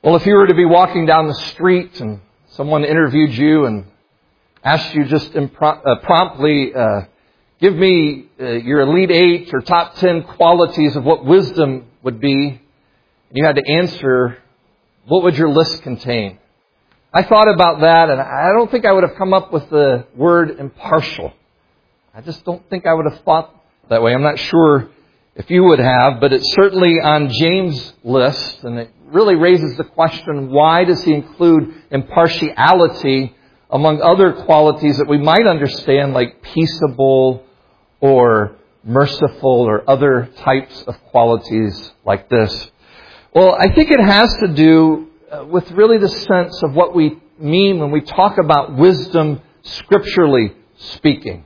Well, if you were to be walking down the street and someone interviewed you and asked you just promptly, give me your elite 8 or top 10 qualities of what wisdom would be, and you had to answer, what would your list contain? I thought about that, and I don't think I would have come up with the word impartial. I just don't think I would have thought that way. I'm not sure if you would have, but it's certainly on James' list, and it really raises the question, why does he include impartiality among other qualities that we might understand, like peaceable or merciful or other types of qualities like this? Well, I think it has to do with really the sense of what we mean when we talk about wisdom scripturally speaking.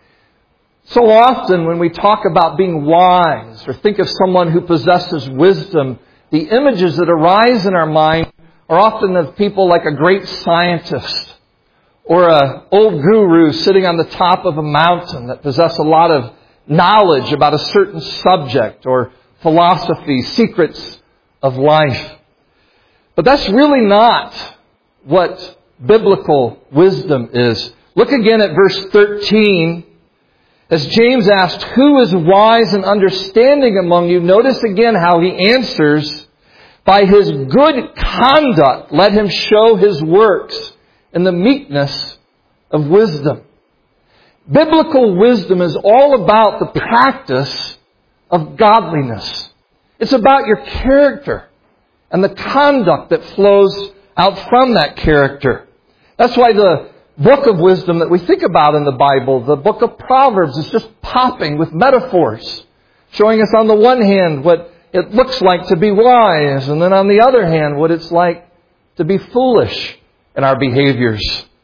So often when we talk about being wise or think of someone who possesses wisdom, the images that arise in our mind are often of people like a great scientist or an old guru sitting on the top of a mountain that possess a lot of knowledge about a certain subject or philosophy, secrets of life. But that's really not what biblical wisdom is. Look again at verse 13. As James asked, who is wise and understanding among you? Notice again how he answers, by his good conduct, let him show his works in the meekness of wisdom. Biblical wisdom is all about the practice of godliness. It's about your character and the conduct that flows out from that character. That's why the book of wisdom that we think about in the Bible, the book of Proverbs, is just popping with metaphors, showing us on the one hand what it looks like to be wise, and then on the other hand what it's like to be foolish in our behaviors.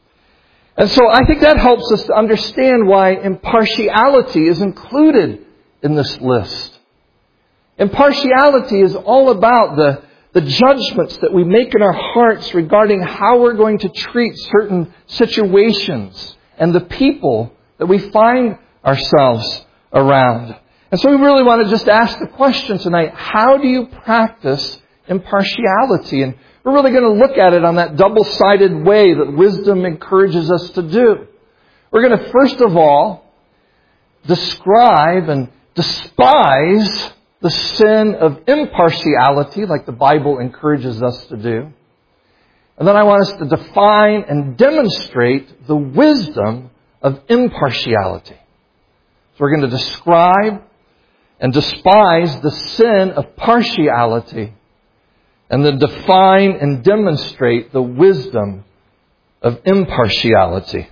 And so I think that helps us to understand why impartiality is included in this list. Impartiality is all about the judgments that we make in our hearts regarding how we're going to treat certain situations and the people that we find ourselves around. And so we really want to just ask the question tonight, how do you practice impartiality? And we're really going to look at it on that double-sided way that wisdom encourages us to do. We're going to first of all describe and despise the sin of impartiality, like the Bible encourages us to do. And then I want us to define and demonstrate the wisdom of impartiality. So we're going to describe and despise the sin of partiality, and then define and demonstrate the wisdom of impartiality.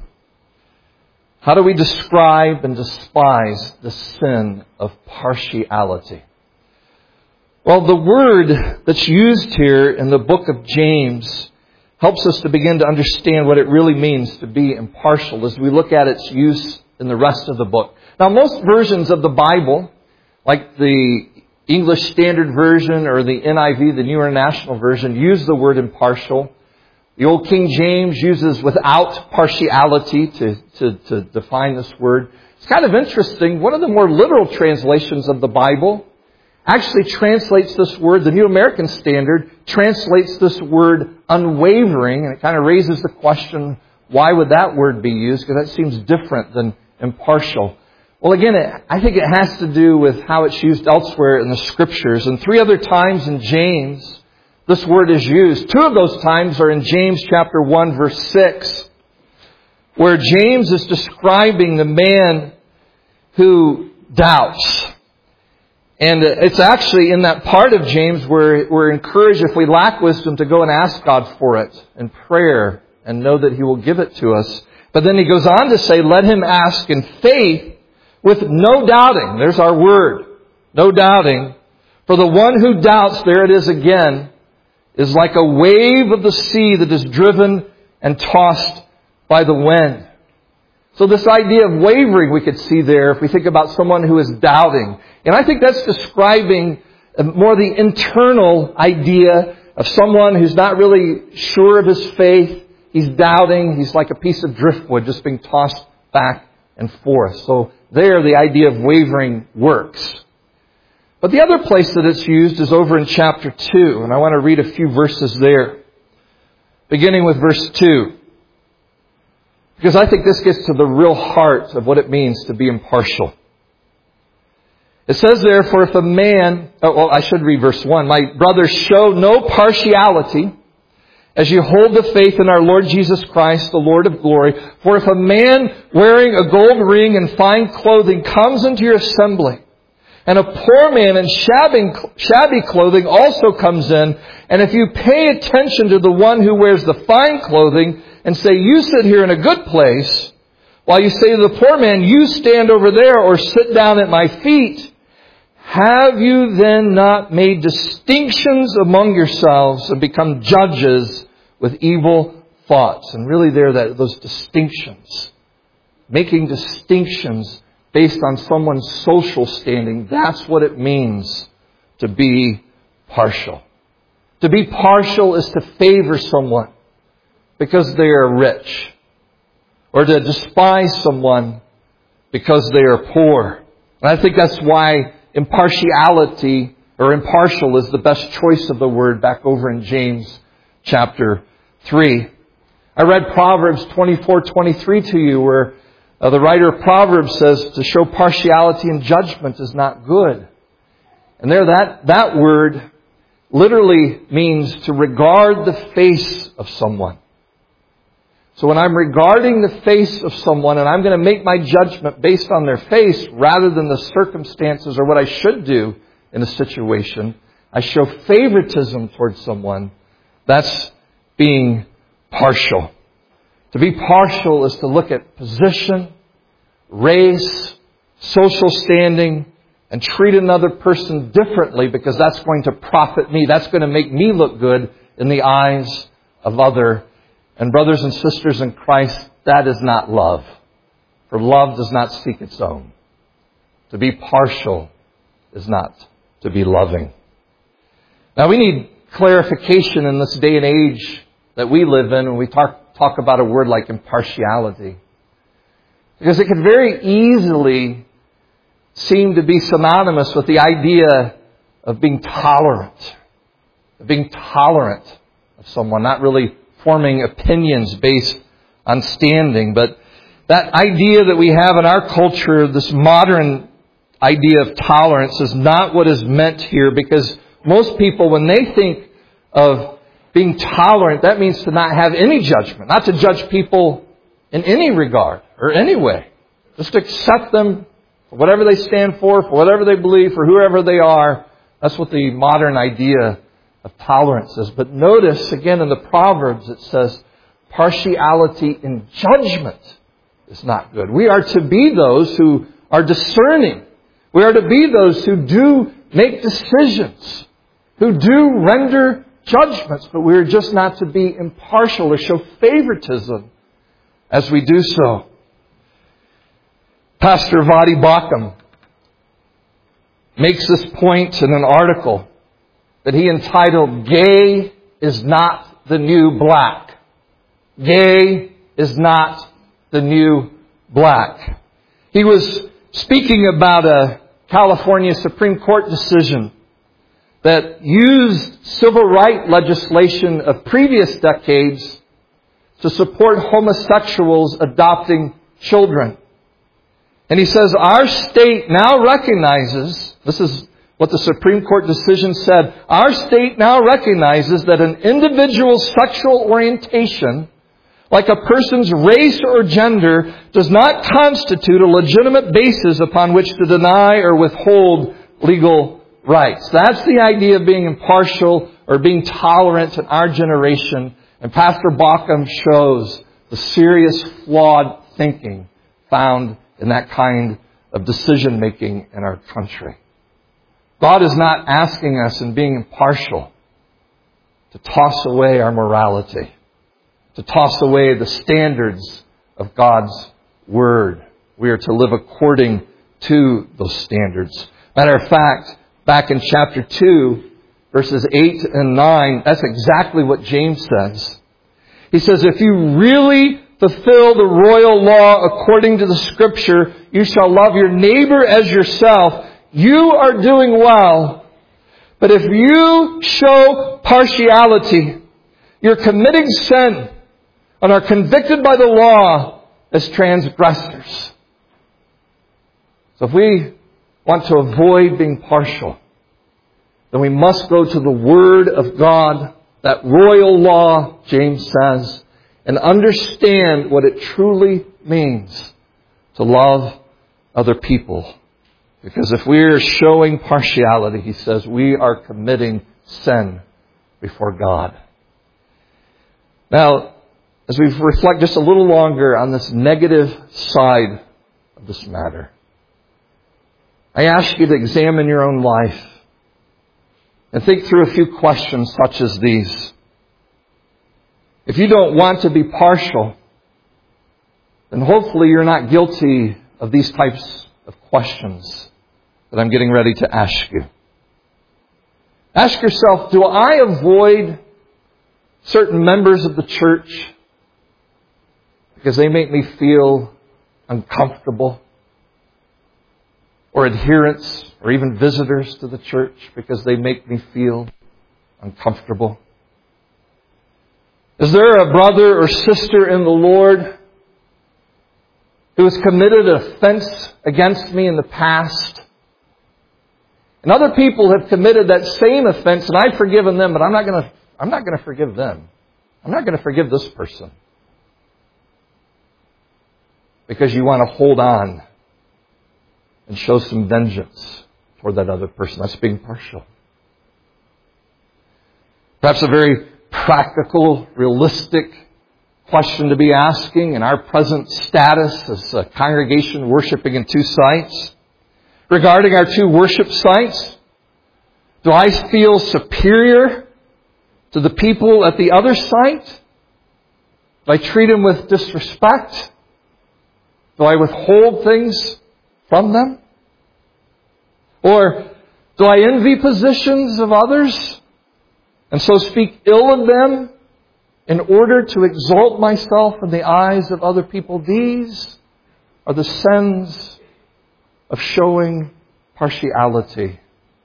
How do we describe and despise the sin of partiality? Well, the word that's used here in the book of James helps us to begin to understand what it really means to be impartial as we look at its use in the rest of the book. Now, most versions of the Bible, like the English Standard Version or the NIV, the New International Version, use the word impartial. The Old King James uses without partiality to define this word. It's kind of interesting. One of the more literal translations of the Bible actually translates this word, the New American Standard translates this word unwavering, and it kind of raises the question, why would that word be used? Because that seems different than impartial. Well, again, I think it has to do with how it's used elsewhere in the Scriptures. And 3 other times in James, this word is used. 2 of those times are in James chapter 1, verse 6, where James is describing the man who doubts. And it's actually in that part of James where we're encouraged, if we lack wisdom, to go and ask God for it in prayer and know that He will give it to us. But then he goes on to say, let him ask in faith with no doubting. There's our word. No doubting. For the one who doubts, there it is again, is like a wave of the sea that is driven and tossed by the wind. So this idea of wavering we could see there if we think about someone who is doubting. And I think that's describing more the internal idea of someone who's not really sure of his faith. He's doubting. He's like a piece of driftwood just being tossed back and forth. So there the idea of wavering works. But the other place that it's used is over in chapter 2, and I want to read a few verses there, beginning with verse 2. Because I think this gets to the real heart of what it means to be impartial. It says there, for if a man, I should read verse 1. My brothers, show no partiality as you hold the faith in our Lord Jesus Christ, the Lord of glory. For if a man wearing a gold ring and fine clothing comes into your assembly, and a poor man in shabby clothing also comes in, and if you pay attention to the one who wears the fine clothing and say, you sit here in a good place, while you say to the poor man, you stand over there or sit down at my feet, have you then not made distinctions among yourselves and become judges with evil thoughts? And really those distinctions, making distinctions based on someone's social standing, that's what it means to be partial. To be partial is to favor someone because they are rich, or to despise someone because they are poor. And I think that's why impartiality or impartial is the best choice of the word back over in James chapter 3. I read Proverbs 24:23 to you, where the writer of Proverbs says to show partiality in judgment is not good. And there that word literally means to regard the face of someone. So when I'm regarding the face of someone and I'm going to make my judgment based on their face rather than the circumstances or what I should do in a situation, I show favoritism towards someone. That's being partial. To be partial is to look at position, race, social standing, and treat another person differently because that's going to profit me. That's going to make me look good in the eyes of other. And brothers and sisters in Christ, that is not love. For love does not seek its own. To be partial is not to be loving. Now we need clarification in this day and age that we live in when we talk about a word like impartiality. Because it can very easily seem to be synonymous with the idea of being tolerant. Of being tolerant of someone, not really forming opinions based on standing. But that idea that we have in our culture, this modern idea of tolerance, is not what is meant here, because most people, when they think of being tolerant, that means to not have any judgment, not to judge people in any regard or any way. Just accept them for whatever they stand for whatever they believe, for whoever they are. That's what the modern idea of tolerance is. But notice again in the Proverbs it says partiality in judgment is not good. We are to be those who are discerning. We are to be those who do make decisions, who do render judgments, but we are just not to be impartial or show favoritism as we do so. Pastor Voddie Baucham makes this point in an article that he entitled, "Gay is not the new black." Gay is not the new black. He was speaking about a California Supreme Court decision that used civil rights legislation of previous decades to support homosexuals adopting children. And he says, our state now recognizes, this is what the Supreme Court decision said, our state now recognizes that an individual's sexual orientation, like a person's race or gender, does not constitute a legitimate basis upon which to deny or withhold legal rights. That's the idea of being impartial or being tolerant in our generation. And Pastor Baucham shows the serious flawed thinking found in that kind of decision making in our country. God is not asking us in being impartial to toss away our morality, to toss away the standards of God's Word. We are to live according to those standards. Matter of fact, back in chapter 2, verses 8 and 9, that's exactly what James says. He says, if you really fulfill the royal law according to the Scripture, you shall love your neighbor as yourself. You are doing well. But if you show partiality, you're committing sin and are convicted by the law as transgressors. So if we want to avoid being partial, then we must go to the Word of God, that royal law, James says, and understand what it truly means to love other people. Because if we're showing partiality, he says, we are committing sin before God. Now, as we reflect just a little longer on this negative side of this matter, I ask you to examine your own life and think through a few questions such as these. If you don't want to be partial, then hopefully you're not guilty of these types of questions that I'm getting ready to ask you. Ask yourself, do I avoid certain members of the church because they make me feel uncomfortable? Or adherents, or even visitors to the church because they make me feel uncomfortable? Is there a brother or sister in the Lord who has committed an offense against me in the past? And other people have committed that same offense, and I've forgiven them, but I'm not going to forgive them. I'm not going to forgive this person. Because you want to hold on and show some vengeance toward that other person. That's being partial. Perhaps a very practical, realistic question to be asking in our present status as a congregation worshiping in two sites. Regarding our two worship sites, do I feel superior to the people at the other site? Do I treat them with disrespect? Do I withhold things from them? Or do I envy positions of others and so speak ill of them in order to exalt myself in the eyes of other people? These are the sins of showing partiality.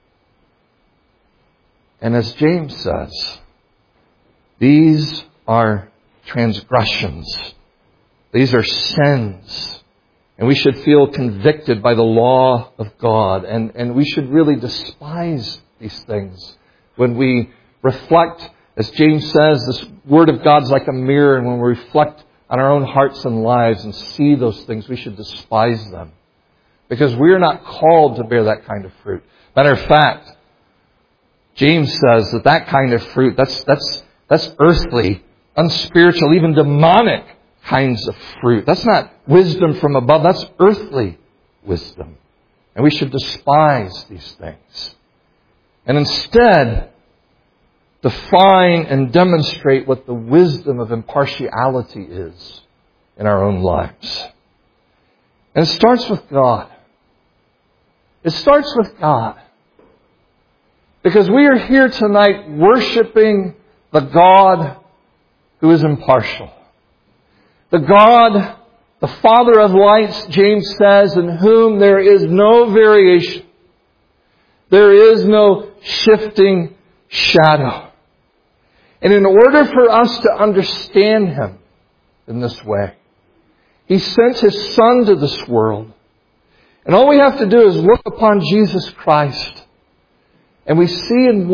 And as James says, these are transgressions. These are sins. And we should feel convicted by the law of God. And we should really despise these things. When we reflect, as James says, this Word of God's like a mirror. And when we reflect on our own hearts and lives and see those things, we should despise them. Because we are not called to bear that kind of fruit. Matter of fact, James says that kind of fruit, that's earthly, unspiritual, even demonic kinds of fruit. That's not wisdom from above. That's earthly wisdom. And we should despise these things. And instead, define and demonstrate what the wisdom of impartiality is in our own lives. And it starts with God. It starts with God. Because we are here tonight worshiping the God who is impartial. The God, the Father of lights, James says, in whom there is no variation. There is no shifting shadow. And in order for us to understand Him in this way, He sent His Son to this world. And all we have to do is look upon Jesus Christ. And we see in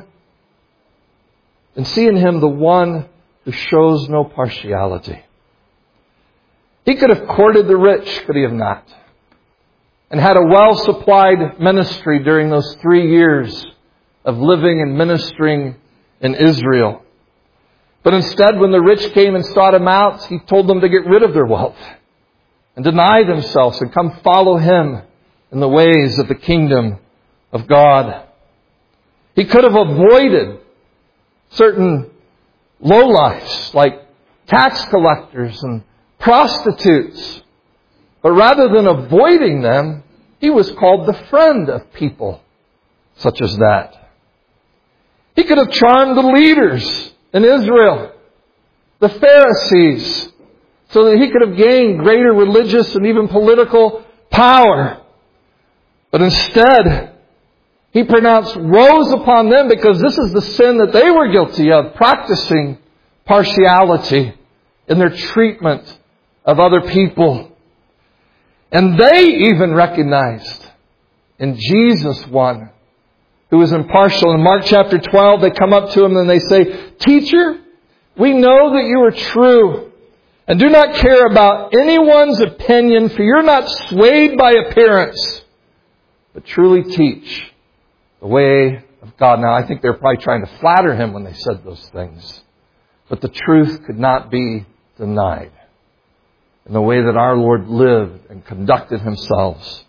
Him the one who shows no partiality. He could have courted the rich, could He have not? And had a well-supplied ministry during those 3 years of living and ministering in Israel. But instead, when the rich came and sought Him out, He told them to get rid of their wealth and deny themselves and come follow Him in the ways of the kingdom of God. He could have avoided certain lowlifes like tax collectors and prostitutes. But rather than avoiding them, He was called the friend of people such as that. He could have charmed the leaders in Israel, the Pharisees, so that He could have gained greater religious and even political power. But instead, He pronounced woes upon them because this is the sin that they were guilty of, practicing partiality in their treatment of other people. And they even recognized in Jesus one who was impartial. In Mark chapter 12, they come up to Him and they say, "Teacher, we know that you are true and do not care about anyone's opinion, for you're not swayed by appearance, but truly teach the way of God." Now, I think they're probably trying to flatter Him when they said those things. But the truth could not be denied in the way that our Lord lived and conducted Himself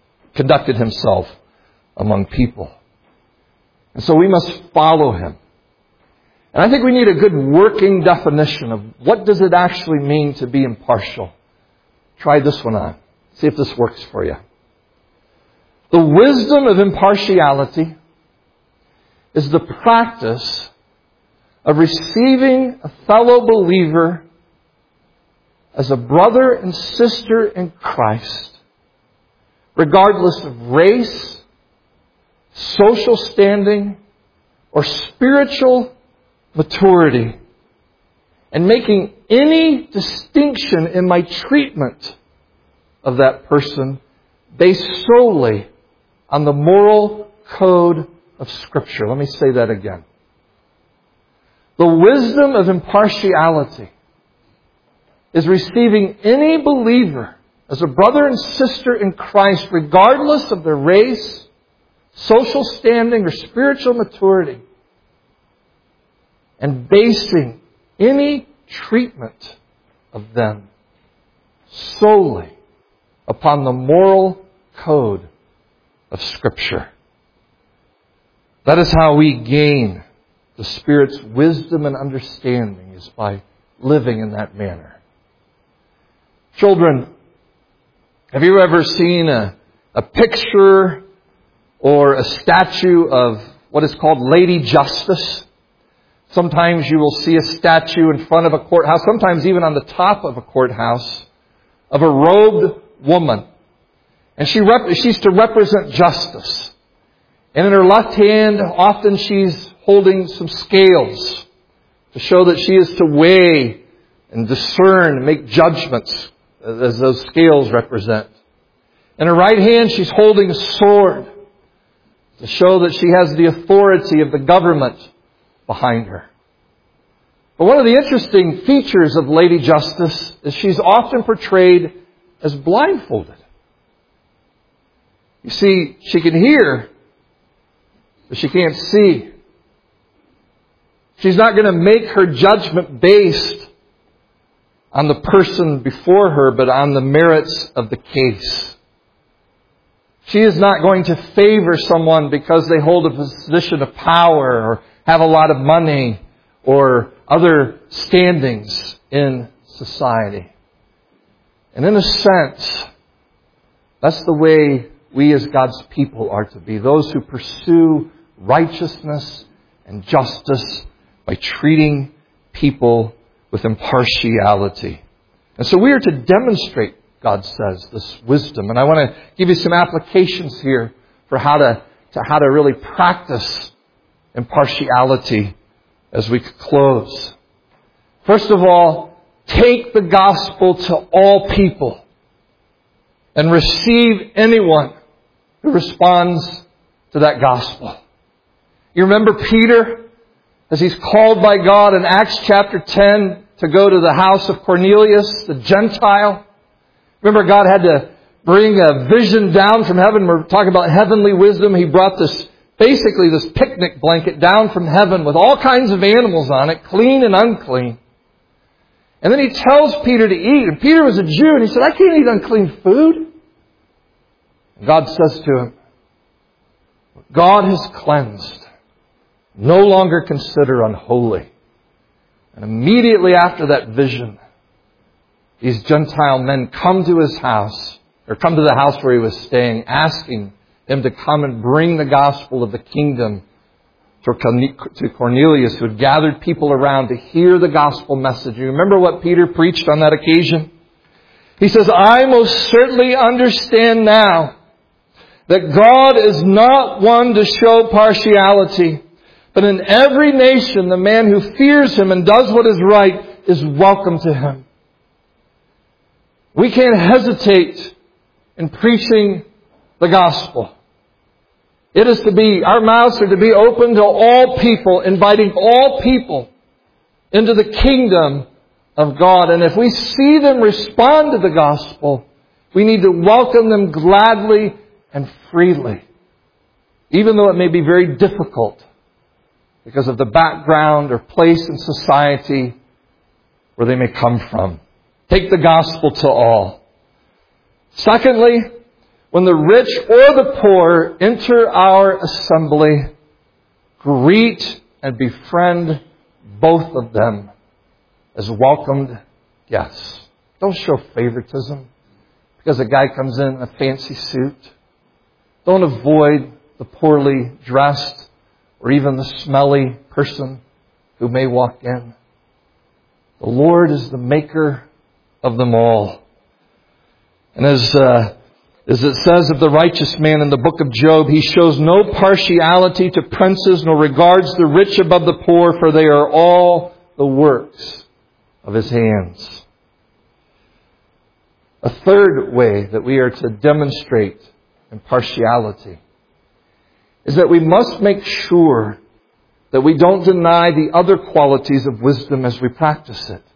among people. And so we must follow Him. And I think we need a good working definition of what does it actually mean to be impartial. Try this one on. See if this works for you. The wisdom of impartiality is the practice of receiving a fellow believer as a brother and sister in Christ, regardless of race, social standing, or spiritual maturity, and making any distinction in my treatment of that person based solely on the moral code of Scripture. Let me say that again. The wisdom of impartiality is receiving any believer as a brother and sister in Christ, regardless of their race, social standing, or spiritual maturity, and basing any treatment of them solely upon the moral code of Scripture. That is how we gain the Spirit's wisdom and understanding, is by living in that manner. Children, have you ever seen a picture or a statue of what is called Lady Justice? Sometimes you will see a statue in front of a courthouse, sometimes even on the top of a courthouse, of a robed woman. And she's to represent justice. And in her left hand, often she's holding some scales to show that she is to weigh and discern and make judgments, as those scales represent. In her right hand, she's holding a sword to show that she has the authority of the government behind her. But one of the interesting features of Lady Justice is she's often portrayed as blindfolded. You see, she can hear, but she can't see. She's not going to make her judgment based on the person before her, but on the merits of the case. She is not going to favor someone because they hold a position of power or have a lot of money or other standings in society. And in a sense, that's the way we as God's people are to be. Those who pursue righteousness and justice by treating people with impartiality. And so we are to demonstrate, God says, this wisdom. And I want to give you some applications here for how to really practice impartiality as we close. First of all, take the gospel to all people and receive anyone who responds to that gospel. You remember Peter, as he's called by God in Acts chapter 10 to go to the house of Cornelius, the Gentile. Remember, God had to bring a vision down from heaven. We're talking about heavenly wisdom. He brought this picnic blanket down from heaven with all kinds of animals on it, clean and unclean. And then he tells Peter to eat. And Peter was a Jew, and he said, "I can't eat unclean food." And God says to him, "What God has cleansed, no longer consider unholy." And immediately after that vision, these Gentile men come to his house, or come to the house where he was staying, asking him to come and bring the gospel of the kingdom to Cornelius, who had gathered people around to hear the gospel message. You remember what Peter preached on that occasion? He says, "I most certainly understand now that God is not one to show partiality, but in every nation the man who fears Him and does what is right is welcome to Him. We can't hesitate in preaching the gospel. It is to be, our mouths are to be open to all people, inviting all people into the kingdom of God. And if we see them respond to the gospel, we need to welcome them gladly and freely, even though it may be very difficult because of the background or place in society where they may come from. Take the gospel to all. Secondly, when the rich or the poor enter our assembly, greet and befriend both of them as welcomed guests. Don't show favoritism because a guy comes in a fancy suit. Don't avoid the poorly dressed or even the smelly person who may walk in. The Lord is the maker of them all. And as it says of the righteous man in the book of Job, he shows no partiality to princes, nor regards the rich above the poor, for they are all the works of His hands. A third way that we are to demonstrate impartiality is that we must make sure that we don't deny the other qualities of wisdom as we practice it.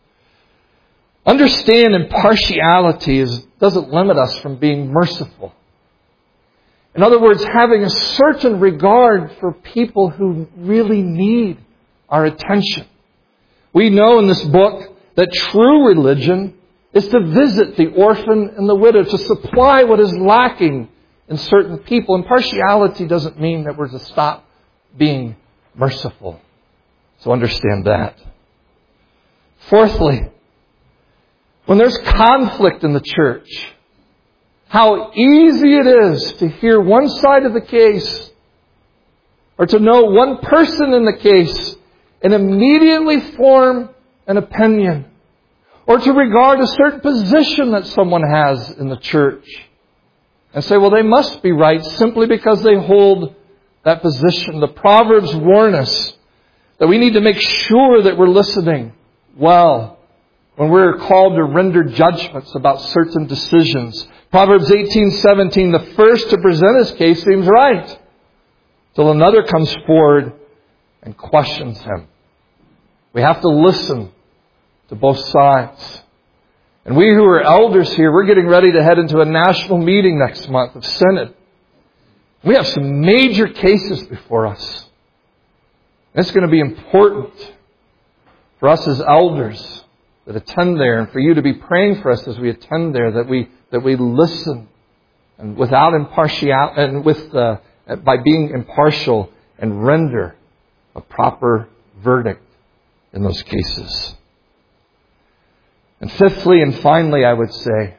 Understand, impartiality doesn't limit us from being merciful. In other words, having a certain regard for people who really need our attention. We know in this book that true religion is to visit the orphan and the widow, to supply what is lacking in certain people. Impartiality doesn't mean that we're to stop being merciful. So understand that. Fourthly, when there's conflict in the church, how easy it is to hear one side of the case or to know one person in the case and immediately form an opinion, or to regard a certain position that someone has in the church and say, well, they must be right simply because they hold that position. The Proverbs warn us that we need to make sure that we're listening well when we're called to render judgments about certain decisions. Proverbs 18:17, the first to present his case seems right, till another comes forward and questions him. We have to listen to both sides. And we who are elders here, we're getting ready to head into a national meeting next month of Synod. We have some major cases before us. And it's going to be important for us as elders that attend there, and for you to be praying for us as we attend there, that we listen and without impartiality, and by being impartial, and render a proper verdict in those cases. And fifthly and finally, I would say,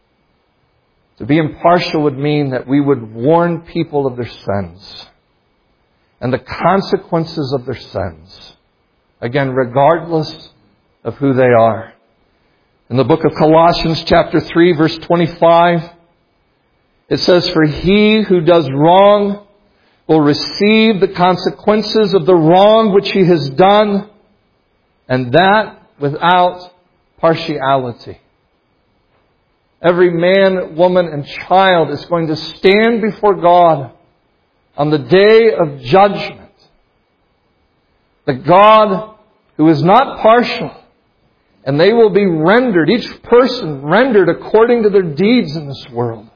to be impartial would mean that we would warn people of their sins and the consequences of their sins. Again, regardless of who they are. In the book of Colossians chapter 3 verse 25, it says, for he who does wrong will receive the consequences of the wrong which he has done, and that without partiality. Every man, woman, and child is going to stand before God on the day of judgment. The God who is not partial, and they will be rendered, each person rendered according to their deeds in this world.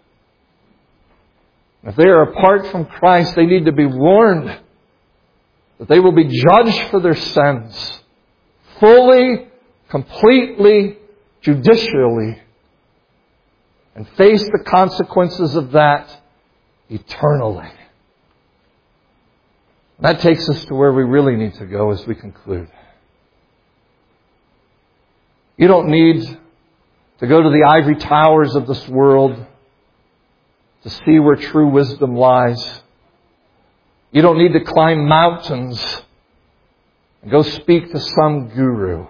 If they are apart from Christ, they need to be warned that they will be judged for their sins fully, completely, judicially, and face the consequences of that eternally. That takes us to where we really need to go as we conclude. You don't need to go to the ivory towers of this world to see where true wisdom lies. You don't need to climb mountains and go speak to some guru.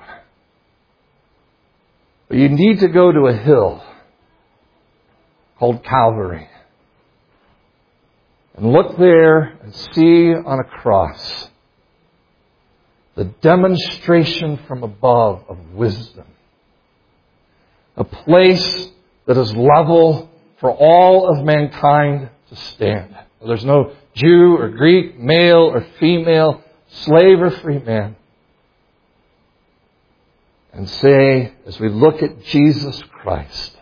But you need to go to a hill called Calvary. and look there and see on a cross the demonstration from above of wisdom. A place that is level for all of mankind to stand. There's no Jew or Greek, male or female, slave or free man. And say, as we look at Jesus Christ,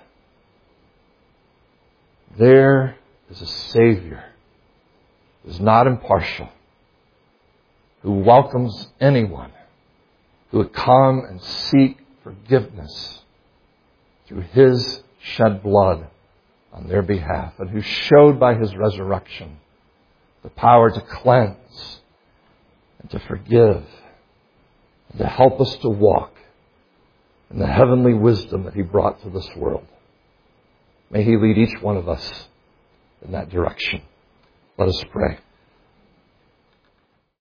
there is a Savior who is not impartial, who welcomes anyone who would come and seek forgiveness through His shed blood on their behalf, and who showed by His resurrection the power to cleanse and to forgive and to help us to walk in the heavenly wisdom that He brought to this world. May He lead each one of us in that direction. Let us pray.